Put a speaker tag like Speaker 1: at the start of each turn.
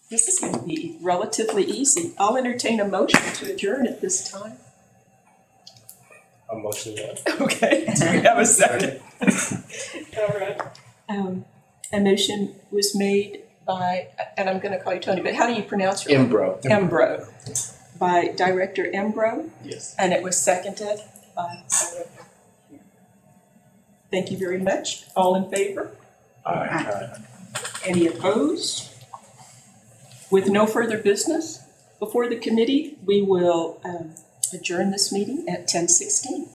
Speaker 1: This is going to be relatively easy. I'll entertain a motion to adjourn at this time.
Speaker 2: A motion that.
Speaker 1: Okay, do we have a second? All right. A motion was made by, and I'm going to call you Tony, but how do you pronounce your name?
Speaker 2: Embro.
Speaker 1: Embro. By Director Embro,
Speaker 2: Yes.
Speaker 1: and it was seconded by Director. Thank you very much. All in favor?
Speaker 2: Aye.
Speaker 1: Any opposed? With no further business before the committee, we will adjourn this meeting at 10:16.